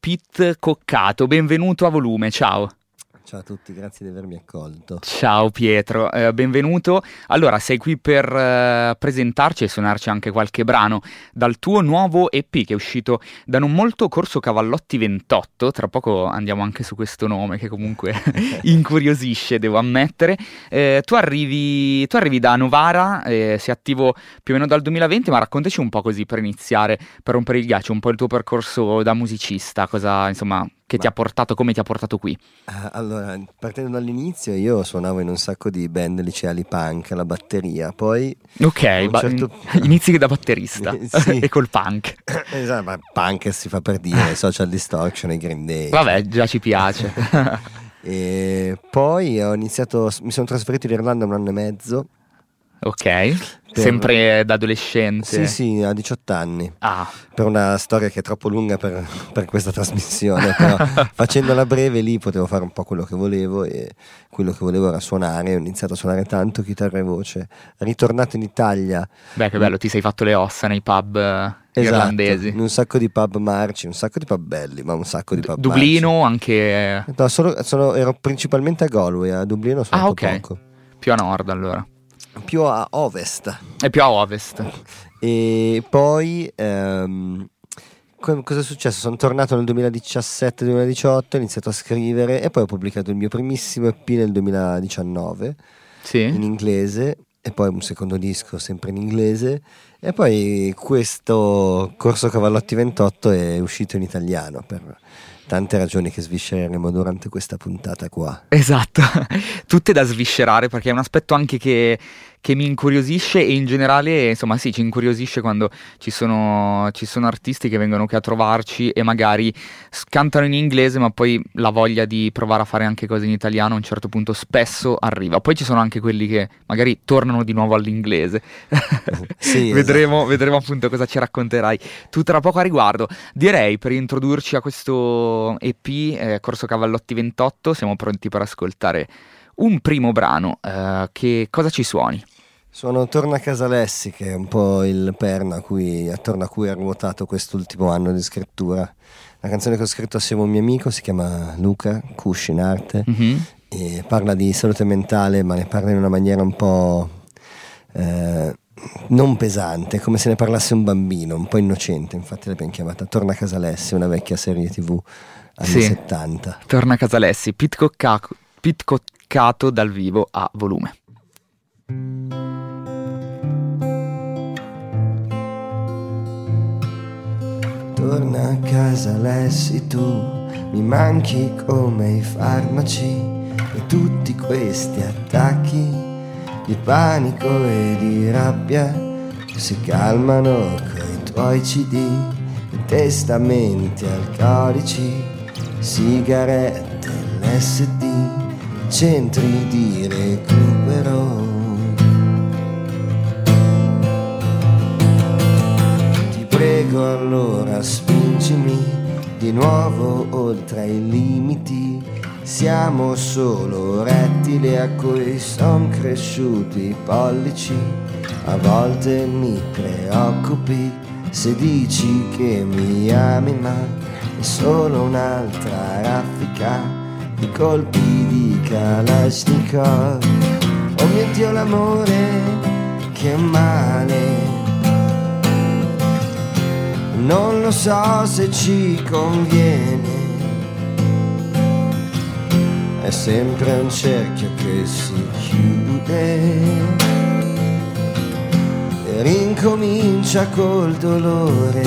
Pete Coccato, benvenuto a Volume, ciao. Ciao a tutti, grazie di avermi accolto. Ciao Pietro, benvenuto. Allora, sei qui per presentarci e suonarci anche qualche brano dal tuo nuovo EP che è uscito da non molto, Corso Cavallotti 28. Tra poco andiamo anche su questo nome che comunque incuriosisce, devo ammettere. Tu arrivi da Novara, sei attivo più o meno dal 2020, ma raccontaci un po' così per iniziare, per rompere il ghiaccio, un po' il tuo percorso da musicista, cosa insomma... Che ti ha portato, come ti ha portato qui? Allora, partendo dall'inizio, io suonavo in un sacco di band liceali punk, la batteria, poi... Ok, inizi da batterista, sì. E col punk. Esatto, ma punk si fa per dire, Social Distortion, i Green Day. Vabbè, già ci piace. E poi mi sono trasferito in Irlanda 1 anno e mezzo. Ok, sempre da adolescente? Sì, a 18 anni. Ah. Per una storia che è troppo lunga per questa trasmissione, però facendola breve lì potevo fare un po' quello che volevo, e quello che volevo era suonare. Ho iniziato a suonare tanto chitarra e voce. Ritornato in Italia. Beh, che bello, ti sei fatto le ossa nei pub irlandesi. In un sacco di pub marci, un sacco di pub belli, ma un sacco di pub Dublino marci. Anche... No, ero principalmente a Galway, a Dublino sono poco. Più a nord allora. Più a ovest. È più a ovest. E poi cosa è successo? Sono tornato nel 2017-2018, ho iniziato a scrivere e poi ho pubblicato il mio primissimo EP nel 2019, sì, in inglese, e poi un secondo disco sempre in inglese, e poi questo Corso Cavallotti 28 è uscito in italiano per tante ragioni che sviscereremo durante questa puntata qua. Esatto, tutte da sviscerare, perché è un aspetto anche che mi incuriosisce, e in generale, insomma, sì, ci incuriosisce quando ci sono artisti che vengono qui a trovarci e magari cantano in inglese, ma poi la voglia di provare a fare anche cose in italiano a un certo punto spesso arriva. Poi ci sono anche quelli che magari tornano di nuovo all'inglese. Sì, vedremo appunto cosa ci racconterai tu tra poco a riguardo. Direi, per introdurci a questo EP, Corso Cavallotti 28, siamo pronti per ascoltare un primo brano. Che cosa ci suoni? Suono Torna a casa Alessi, che è un po' il perno attorno a cui è ruotato quest'ultimo anno di scrittura. La canzone che ho scritto assieme a un mio amico si chiama Luca, Cush in arte, e parla di salute mentale, ma ne parla in una maniera un po' non pesante, come se ne parlasse un bambino, un po' innocente. Infatti l'abbiamo chiamata Torna a casa Alessi, una vecchia serie TV anni 70. Torna a casa Alessi, Pete Coccato dal vivo a Volume. Torna a casa Alessi, tu mi manchi come i farmaci e tutti questi attacchi di panico e di rabbia che si calmano coi tuoi CD, i testamenti alcolici, sigarette, LSD, centri di recupero. Prego allora spingimi di nuovo oltre i limiti. Siamo solo rettili a cui son cresciuti i pollici. A volte mi preoccupi se dici che mi ami, ma è solo un'altra raffica di colpi di Kalashnikov. Oh mio Dio, l'amore, che male. Non lo so se ci conviene, è sempre un cerchio che si chiude e rincomincia col dolore.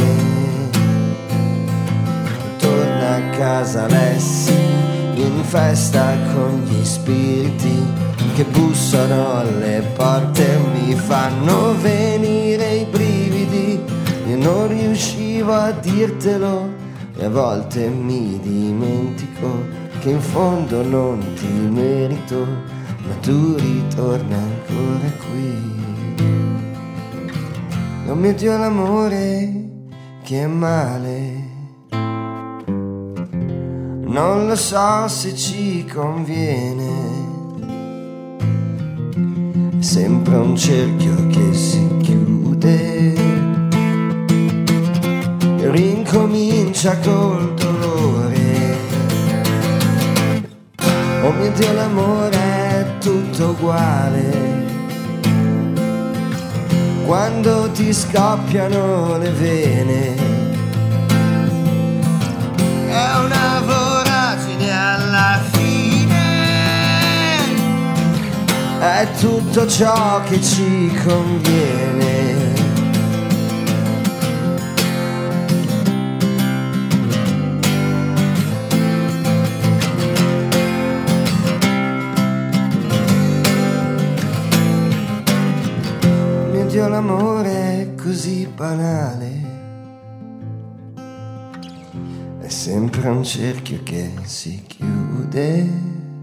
Torna a casa Alessi, in festa con gli spiriti che bussano alle porte e mi fanno venire i brividi. Io non riuscivo a dirtelo e a volte mi dimentico che in fondo non ti merito, ma tu ritorna ancora qui. Oh mio Dio, l'amore, che male. Non lo so se ci conviene, è sempre un cerchio che si chiude, rincomincia col dolore. mio Dio l'amore è tutto uguale, quando ti scoppiano le vene, è una voragine alla fine, è tutto ciò che ci conviene. Dio l'amore è così banale, è sempre un cerchio che si chiude.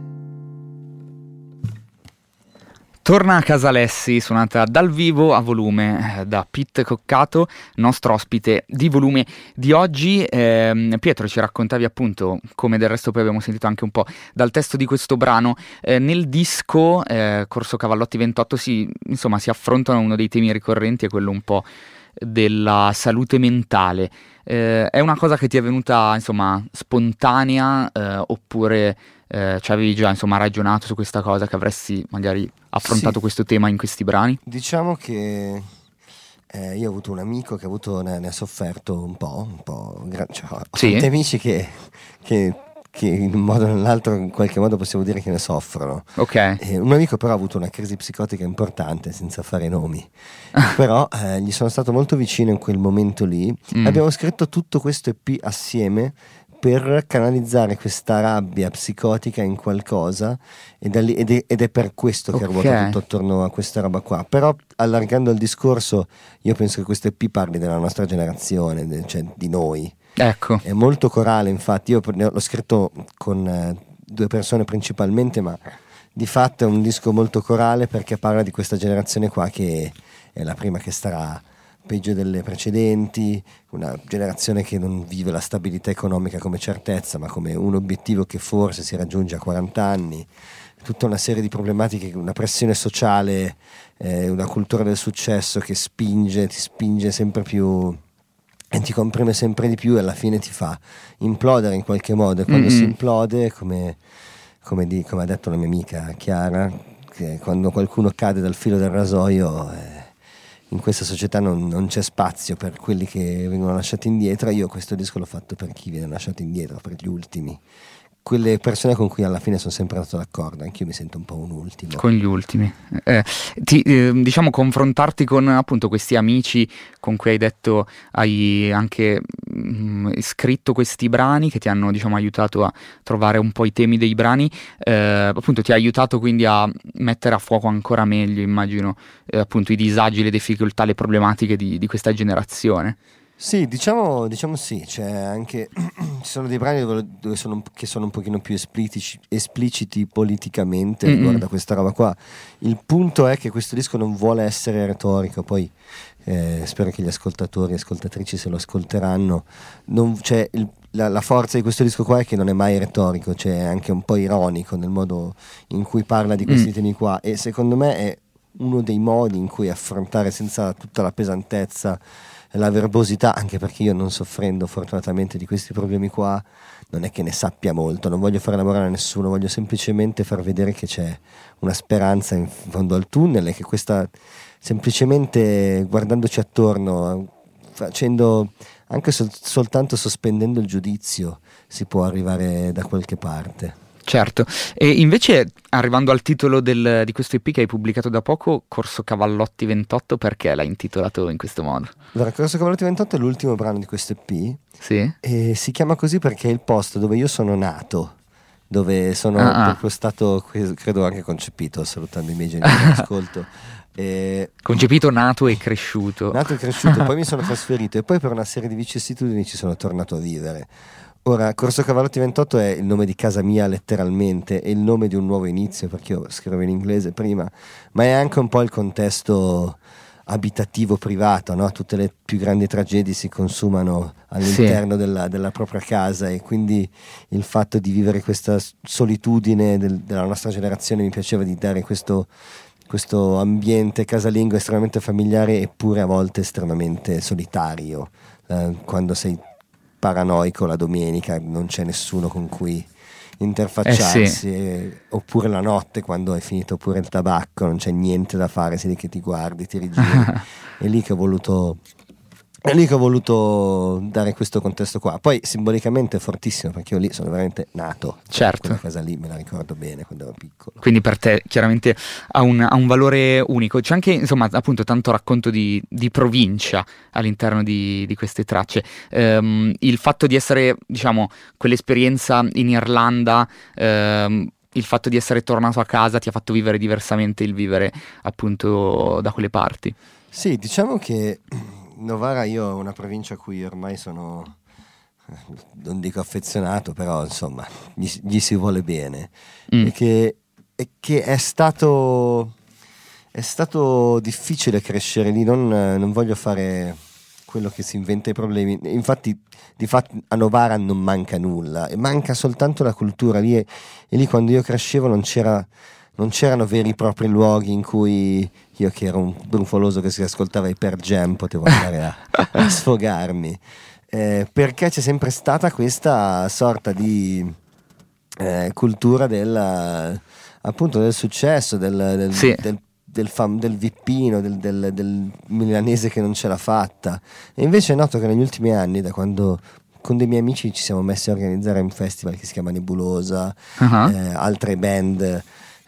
Torna a Casa Alessi, suonata dal vivo a volume da Pete Coccato, nostro ospite di volume di oggi. Pietro, ci raccontavi appunto, come del resto poi abbiamo sentito anche un po' dal testo di questo brano, nel disco Corso Cavallotti 28 si affrontano uno dei temi ricorrenti, è quello un po' della salute mentale. È una cosa che ti è venuta insomma spontanea, oppure ci avevi già insomma ragionato su questa cosa, che avresti magari affrontato questo tema in questi brani? Diciamo che io ho avuto un amico che ne ha sofferto un po', cioè, ho tanti amici che in un modo o nell'altro in qualche modo possiamo dire che ne soffrono. Ok. Un amico però ha avuto una crisi psicotica importante, senza fare nomi, però gli sono stato molto vicino in quel momento lì. Abbiamo scritto tutto questo EP assieme per canalizzare questa rabbia psicotica in qualcosa, ed è per questo che ruota tutto attorno a questa roba qua. Però allargando il discorso, io penso che questo EP parli della nostra generazione, cioè di noi. Ecco. È molto corale, infatti io l'ho scritto con 2 persone principalmente, ma di fatto è un disco molto corale perché parla di questa generazione qua, che è la prima che starà peggio delle precedenti, una generazione che non vive la stabilità economica come certezza, ma come un obiettivo che forse si raggiunge a 40 anni, tutta una serie di problematiche, una pressione sociale, una cultura del successo che ti spinge sempre più e ti comprime sempre di più, e alla fine ti fa implodere in qualche modo. E quando si implode, come ha detto la mia amica Chiara, che quando qualcuno cade dal filo del rasoio, in questa società non c'è spazio per quelli che vengono lasciati indietro. Io questo disco l'ho fatto per chi viene lasciato indietro, per gli ultimi, quelle persone con cui alla fine sono sempre andato d'accordo. Anch'io mi sento un po' un ultimo. Con gli ultimi. Diciamo, confrontarti con appunto questi amici con cui hai detto hai anche scritto questi brani, che ti hanno diciamo aiutato a trovare un po' i temi dei brani, appunto ti ha aiutato quindi a mettere a fuoco ancora meglio, immagino, appunto i disagi, le difficoltà, le problematiche di questa generazione. Sì, diciamo sì, cioè anche ci sono dei brani che sono un pochino più espliciti politicamente riguardo a questa roba qua. Il punto è che questo disco non vuole essere retorico, poi spero che gli ascoltatori e ascoltatrici, se lo ascolteranno, la forza di questo disco qua è che non è mai retorico, cioè è anche un po' ironico nel modo in cui parla di questi temi qua, e secondo me è uno dei modi in cui affrontare senza tutta la pesantezza, la verbosità, anche perché io, non soffrendo fortunatamente di questi problemi qua, non è che ne sappia molto, non voglio fare lavorare a nessuno, voglio semplicemente far vedere che c'è una speranza in fondo al tunnel, e che questa, semplicemente guardandoci attorno, facendo anche soltanto sospendendo il giudizio, si può arrivare da qualche parte. Certo, e invece arrivando al titolo di questo EP che hai pubblicato da poco, Corso Cavallotti 28, perché l'hai intitolato in questo modo? Allora, Corso Cavallotti 28 è l'ultimo brano di questo EP, sì? E si chiama così perché è il posto dove io sono nato, dove sono proprio stato, credo anche concepito, salutando i miei genitori all'ascolto. Concepito, nato e cresciuto. Nato e cresciuto, poi mi sono trasferito e poi per una serie di vicissitudini ci sono tornato a vivere. Ora, Corso Cavallotti 28 è il nome di casa mia letteralmente, è il nome di un nuovo inizio, perché io scrivo in inglese prima, ma è anche un po' il contesto abitativo privato, no? Tutte le più grandi tragedie si consumano all'interno della propria casa, e quindi il fatto di vivere questa solitudine della nostra generazione mi piaceva, di dare questo ambiente casalingo estremamente familiare, eppure a volte estremamente solitario, quando sei paranoico la domenica, non c'è nessuno con cui interfacciarsi, sì. Oppure la notte quando hai finito pure il tabacco, non c'è niente da fare, sei lì che ti guardi, ti rigiri. È lì che ho voluto dare questo contesto qua. Poi simbolicamente è fortissimo, perché io lì sono veramente nato. Certo. Quella casa lì me la ricordo bene quando ero piccolo. Quindi per te chiaramente ha un valore unico. C'è anche, insomma, appunto tanto racconto di provincia all'interno di queste tracce. Il fatto di essere, diciamo, quell'esperienza in Irlanda, il fatto di essere tornato a casa ti ha fatto vivere diversamente il vivere appunto da quelle parti. Sì, diciamo che Novara io è una provincia a cui ormai sono, non dico affezionato, però insomma gli si vuole bene. E che è stato difficile crescere lì, non voglio fare quello che si inventa i problemi. Infatti di fatto a Novara non manca nulla, e manca soltanto la cultura lì, e lì quando io crescevo non c'erano veri e propri luoghi in cui io, che ero un brufoloso che si ascoltava i Pearl Jam, potevo andare a sfogarmi, perché c'è sempre stata questa sorta di cultura appunto del successo, del vippino, del milanese che non ce l'ha fatta. E invece noto che negli ultimi anni, da quando con dei miei amici ci siamo messi a organizzare un festival che si chiama Nebulosa, altre band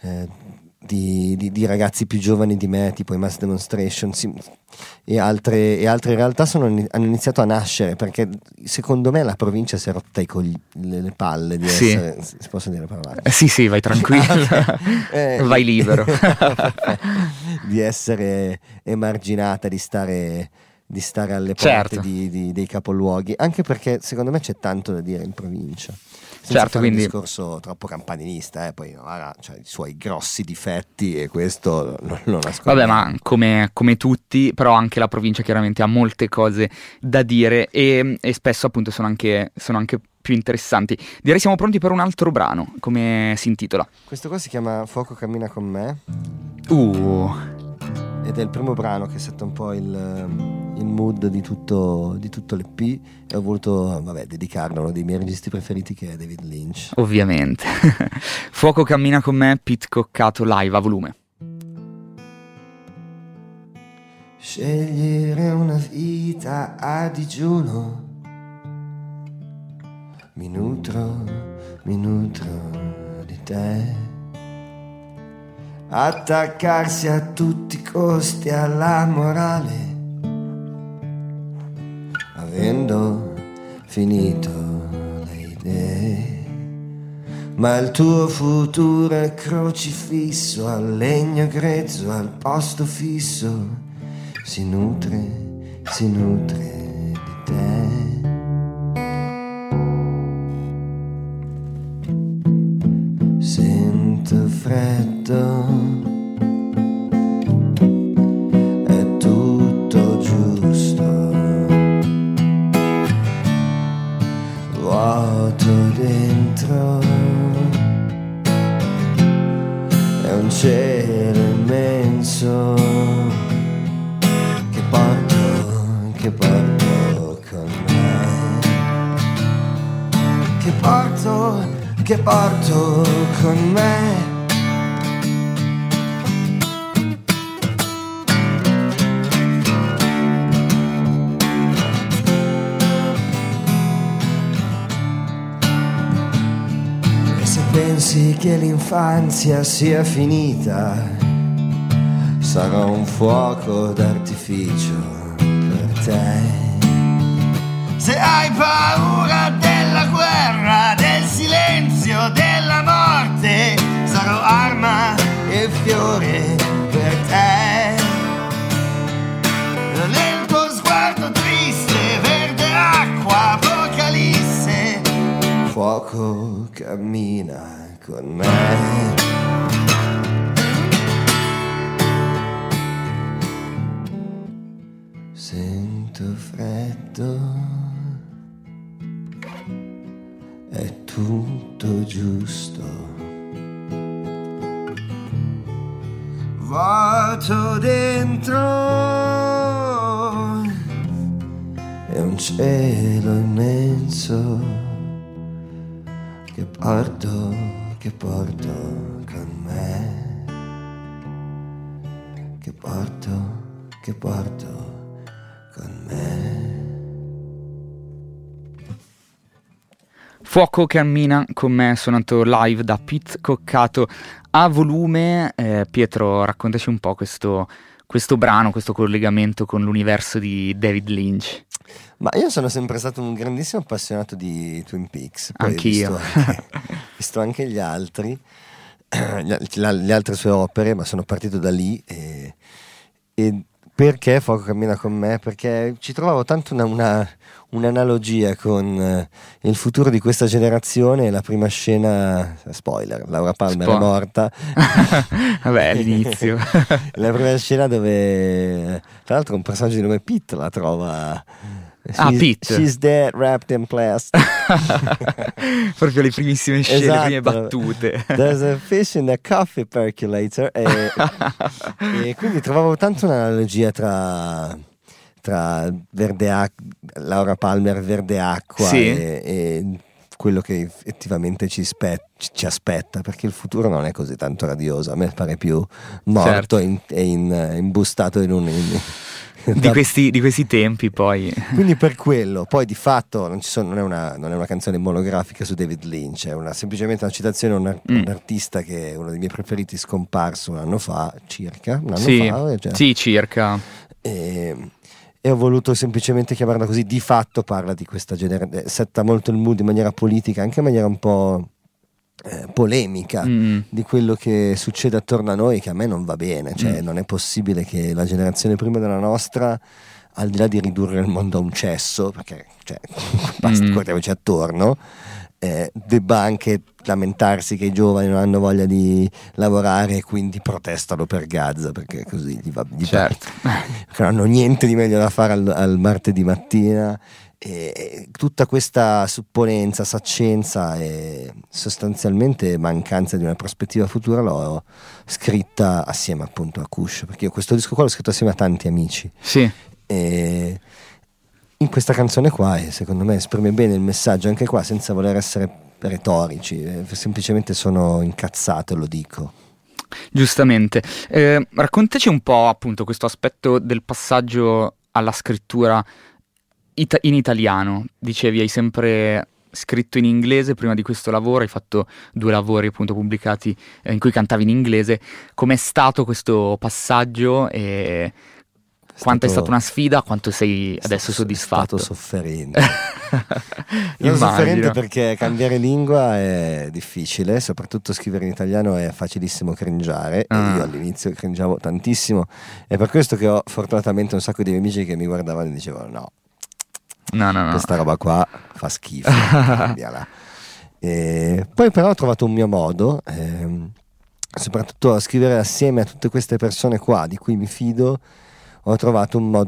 di ragazzi più giovani di me, tipo i Mass Demonstration, e altre realtà hanno iniziato a nascere, perché secondo me la provincia si è rotta le palle di essere, si possono dire parole? Sì, vai tranquillo. Vai libero. Di essere emarginata, di stare alle porte dei capoluoghi, anche perché secondo me c'è tanto da dire in provincia. Senza fare un discorso troppo campanilista, poi Novara ha i suoi grossi difetti, e questo non lo nascondo. Vabbè, ma come tutti, però anche la provincia chiaramente ha molte cose da dire, e spesso appunto sono anche più interessanti. Direi siamo pronti per un altro brano. Come si intitola? Questo qua si chiama Fuoco cammina con me. Ed è il primo brano che setta un po' il mood di tutto l'EP, e ho voluto dedicarlo a uno dei miei registi preferiti, che è David Lynch. Ovviamente. Fuoco cammina con me, Pete Coccato live a volume. Scegliere una vita a digiuno, mi nutro di te. Attaccarsi a tutti i costi alla morale, avendo finito le idee. Ma il tuo futuro è crocifisso al legno grezzo, al posto fisso, si nutre di te. Sento freddo, è tutto giusto, vuoto dentro, è un cielo immenso che porto con me, che porto con me. E se pensi che l'infanzia sia finita, sarò un fuoco d'artificio per te. Se hai paura della guerra, del silenzio, della morte, sarò arma e fiore per te. Nel tuo sguardo triste, verde acqua, apocalisse, fuoco cammina con me. Sento freddo, è tutto giusto, vuoto dentro, e un cielo immenso che porto con me, che porto con me. Fuoco cammina con me, suonato live da Pete Coccato a volume. Pietro, raccontaci un po' questo brano, questo collegamento con l'universo di David Lynch. Ma io sono sempre stato un grandissimo appassionato di Twin Peaks. Poi anch'io. Visto anche gli altri, le altre sue opere, ma sono partito da lì. E perché Fuoco cammina con me? Perché ci trovavo tanto un'analogia con il futuro di questa generazione. E la prima scena, spoiler, Laura Palmer è morta. Vabbè, l'inizio. La prima scena dove, tra l'altro, un personaggio di nome Pete la trova. Pete. She's dead, wrapped in plastic. Proprio le primissime scene, esatto. Le prime battute. There's a fish in the coffee percolator. E quindi trovavo tanto un'analogia tra Laura Palmer, Verde Acqua, sì. e quello che effettivamente ci aspetta, perché il futuro non è così tanto radioso. A me pare più morto, certo. Imbustato in un... Di questi tempi, poi. Quindi per quello, poi di fatto non è una canzone monografica su David Lynch, è semplicemente una citazione a un artista che è uno dei miei preferiti, scomparso un anno fa, circa. Sì, circa. E ho voluto semplicemente chiamarla così. Di fatto parla di questa generazione, setta molto il mood in maniera politica, anche in maniera un po' polemica, di quello che succede attorno a noi, che a me non va bene. Cioè non è possibile che la generazione prima della nostra, al di là di ridurre il mondo a un cesso, perché basta, guardiamoci attorno, debba anche lamentarsi che i giovani non hanno voglia di lavorare e quindi protestano per Gaza, perché così gli certo. Perché non hanno niente di meglio da fare al martedì mattina. E tutta questa supponenza, saccenza e sostanzialmente mancanza di una prospettiva futura l'ho scritta assieme appunto a Kush, perché io questo disco qua l'ho scritto assieme a tanti amici. Sì. E in questa canzone qua, secondo me, esprime bene il messaggio, anche qua senza voler essere retorici, semplicemente sono incazzato e lo dico. Giustamente. Raccontaci un po' appunto questo aspetto del passaggio alla scrittura in italiano. Dicevi, hai sempre scritto in inglese prima di questo lavoro, hai fatto 2 lavori appunto pubblicati in cui cantavi in inglese. Com'è stato questo passaggio e quanto è stata una sfida, quanto sei adesso soddisfatto? È stato sofferente. Sofferente perché cambiare lingua è difficile, soprattutto scrivere in italiano è facilissimo cringiare, e io all'inizio cringiavo tantissimo, e per questo che ho fortunatamente un sacco di miei amici che mi guardavano e dicevano no, questa roba qua fa schifo. Poi però ho trovato un mio modo, soprattutto a scrivere assieme a tutte queste persone qua di cui mi fido. Ho trovato una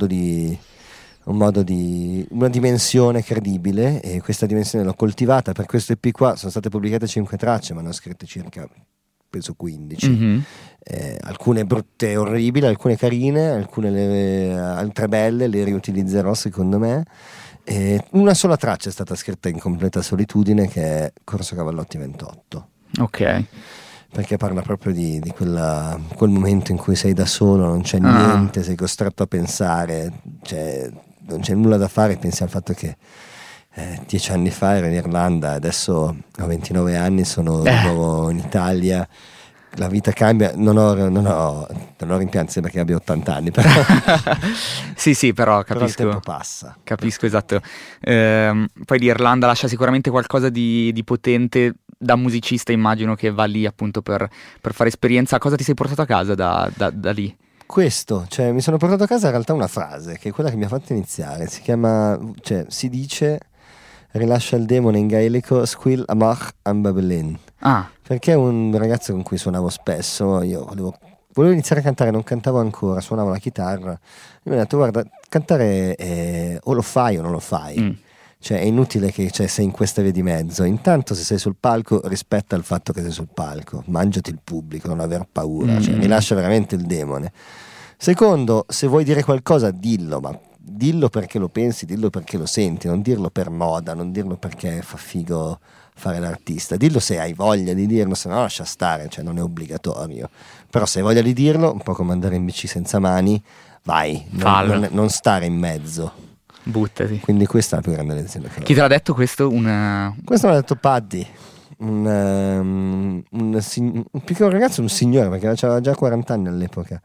dimensione credibile, e questa dimensione l'ho coltivata. Per questo EP qua sono state pubblicate 5 tracce, ma ne ho scritte circa, penso, 15. Alcune brutte e orribili, alcune carine, altre belle, le riutilizzerò secondo me. Una sola traccia è stata scritta in completa solitudine, che è Corso Cavallotti 28. Ok. Perché parla proprio di quel momento in cui sei da solo, non c'è niente, sei costretto a pensare, non c'è nulla da fare, pensi al fatto che 10 anni fa ero in Irlanda, adesso ho 29 anni, sono di nuovo in Italia, la vita cambia, non ho rimpianti perché abbia 80 anni, però sì, però capisco. Però il tempo passa. Capisco, esatto. Poi l'Irlanda lascia sicuramente qualcosa di potente. Da musicista immagino che va lì appunto per fare esperienza. Cosa ti sei portato a casa da lì? Questo, mi sono portato a casa in realtà una frase che è quella che mi ha fatto iniziare. Si dice: rilascia il demone in gaelico, squil amach am babelin. Perché un ragazzo con cui suonavo spesso, io volevo iniziare a cantare, non cantavo ancora, suonavo la chitarra, e mi ha detto: guarda, cantare o lo fai o non lo fai. Cioè è inutile che sei in questa via di mezzo. Intanto, se sei sul palco, rispetta il fatto che sei sul palco, mangiati il pubblico, non aver paura, rilascia veramente il demone. Secondo, se vuoi dire qualcosa dillo, ma dillo perché lo pensi, dillo perché lo senti, non dirlo per moda, non dirlo perché fa figo fare l'artista, dillo se hai voglia di dirlo, se no lascia stare, cioè non è obbligatorio, però se hai voglia di dirlo, un po' come andare in bici senza mani, vai, non stare in mezzo, buttati. quindi questa è la più grande lezione che ho. Chi te l'ha detto questo? Questo me l'ha detto Paddy, un piccolo ragazzo, un signore, perché aveva già 40 anni all'epoca,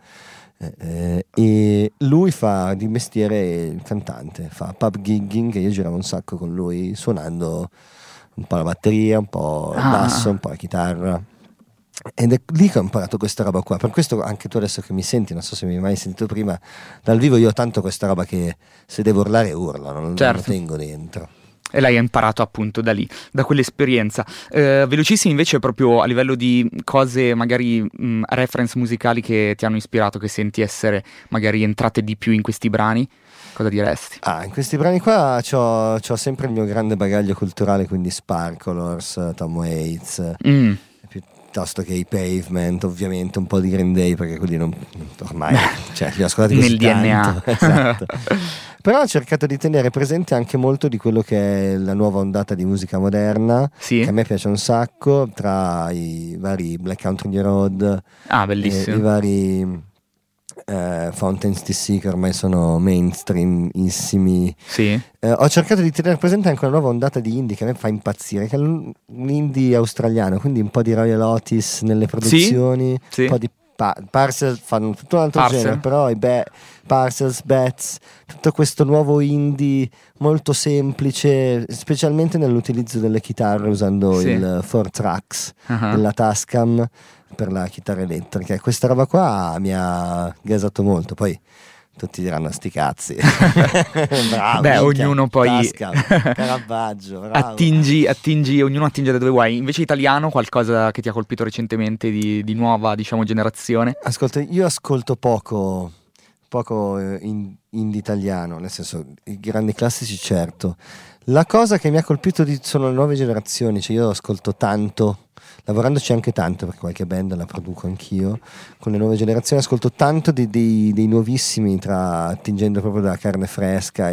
e lui fa di mestiere il cantante, fa pub gigging, e io giravo un sacco con lui suonando un po' la batteria, un po' il basso, un po' la chitarra, ed è lì che ho imparato questa roba qua. Per questo anche tu adesso che mi senti, non so se mi hai mai sentito prima dal vivo, io ho tanto questa roba che se devo urlare urlo, non lo tengo dentro. E l'hai imparato appunto da lì, da quell'esperienza. Velocissimi invece, proprio a livello di cose, magari reference musicali che ti hanno ispirato, che senti essere magari entrate di più in questi brani, cosa diresti? In questi brani qua c'ho sempre il mio grande bagaglio culturale, quindi Sparklers, Tom Waits, piuttosto che i Pavement, ovviamente un po' di Green Day, perché quelli non ormai cioè, li ho ascoltati nel DNA. Esatto. Però ho cercato di tenere presente anche molto di quello che è la nuova ondata di musica moderna, che a me piace un sacco, tra i vari Black Country New Road, bellissimo, i vari Fountains DC, che ormai sono mainstreamissimi. Ho cercato di tenere presente anche una nuova ondata di indie che a me fa impazzire, che è l'indie australiano, quindi un po' di Royal Otis nelle produzioni, un po' di Parcels, fanno tutto un altro genere, però Parcels, Bats, tutto questo nuovo indie molto semplice, specialmente nell'utilizzo delle chitarre, usando il 4-tracks della Tascam per la chitarra elettrica, e questa roba qua mi ha gasato molto. Poi tutti diranno sti cazzi. Bravo, beh, ognuno poi Caravaggio, bravo. attingi, ognuno attinge da dove vuoi. Invece italiano, qualcosa che ti ha colpito recentemente di nuova, diciamo, generazione? Ascolta, io ascolto poco indie italiano, nel senso, i grandi classici certo. La cosa che mi ha colpito sono le nuove generazioni, cioè io ascolto tanto, lavorandoci anche tanto, perché qualche band la produco anch'io, con le nuove generazioni ascolto tanto dei nuovissimi, attingendo proprio dalla carne fresca,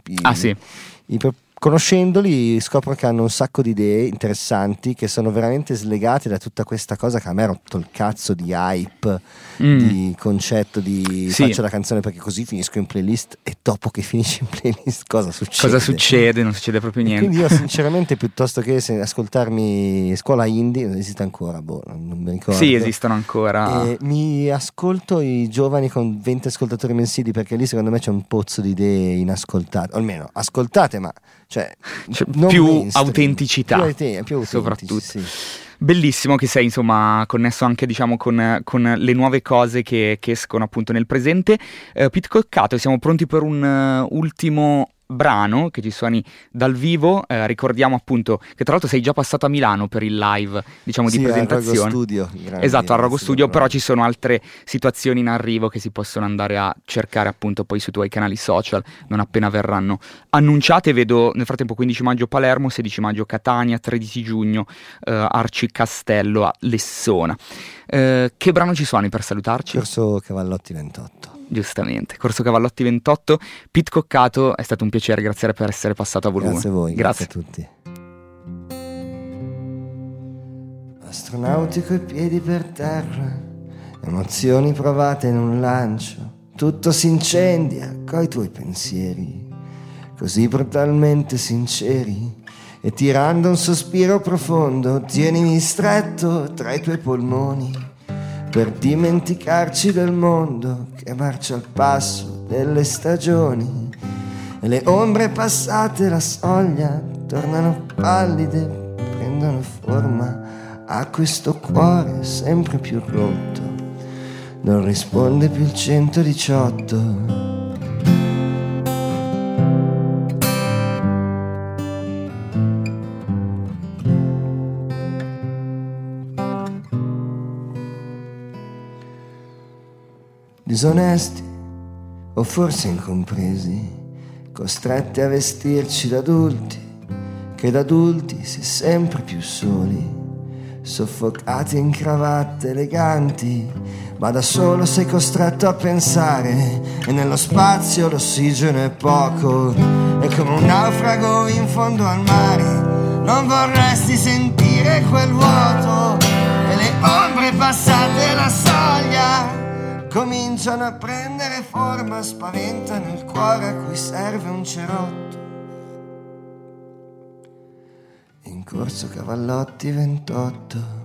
conoscendoli scopro che hanno un sacco di idee interessanti, che sono veramente slegate da tutta questa cosa che a me ha rotto il cazzo di hype, di concetto di faccio la canzone perché così finisco in playlist, e dopo che finisci in playlist cosa succede? Non succede proprio niente. Quindi io sinceramente, piuttosto che ascoltarmi Scuola Indie, esiste ancora, non mi ricordo. Sì, esistono ancora. Mi ascolto i giovani con 20 ascoltatori mensili, perché lì secondo me c'è un pozzo di idee inascoltate, o almeno ascoltate, ma cioè più autenticità, più soprattutto. Sì. Bellissimo che sei, insomma, connesso anche, diciamo, con le nuove cose che escono appunto nel presente. Pete Coccato, siamo pronti per un ultimo brano che ci suoni dal vivo. Ricordiamo appunto che tra l'altro sei già passato a Milano per il live, diciamo, di presentazione. Al Rogo Studio. Esatto, al Rogo Studio, però ci sono altre situazioni in arrivo che si possono andare a cercare appunto poi sui tuoi canali social non appena verranno annunciate. Vedo nel frattempo 15 maggio Palermo, 16 maggio Catania, 13 giugno Arci Castello a Lessona. Che brano ci suoni per salutarci? Corso Cavallotti 28. Giustamente, Corso Cavallotti 28. Pete Coccato, è stato un piacere, grazie per essere passato a Volume. Grazie a voi, grazie a tutti. Astronauti coi piedi per terra, emozioni provate in un lancio, tutto si incendia coi tuoi pensieri, così brutalmente sinceri, e tirando un sospiro profondo tienimi stretto tra i tuoi polmoni, per dimenticarci del mondo che marcia al passo delle stagioni, e le ombre passate la soglia tornano pallide, prendono forma a questo cuore sempre più rotto, non risponde più il 118. Disonesti o forse incompresi, costretti a vestirci da adulti, che da adulti si è sempre più soli, soffocati in cravatte eleganti, ma da solo sei costretto a pensare, e nello spazio l'ossigeno è poco, è come un naufrago in fondo al mare. Non vorresti sentire quel vuoto e le ombre passate la soglia cominciano a prendere forma, spaventano il cuore a cui serve un cerotto. In corso Cavallotti 28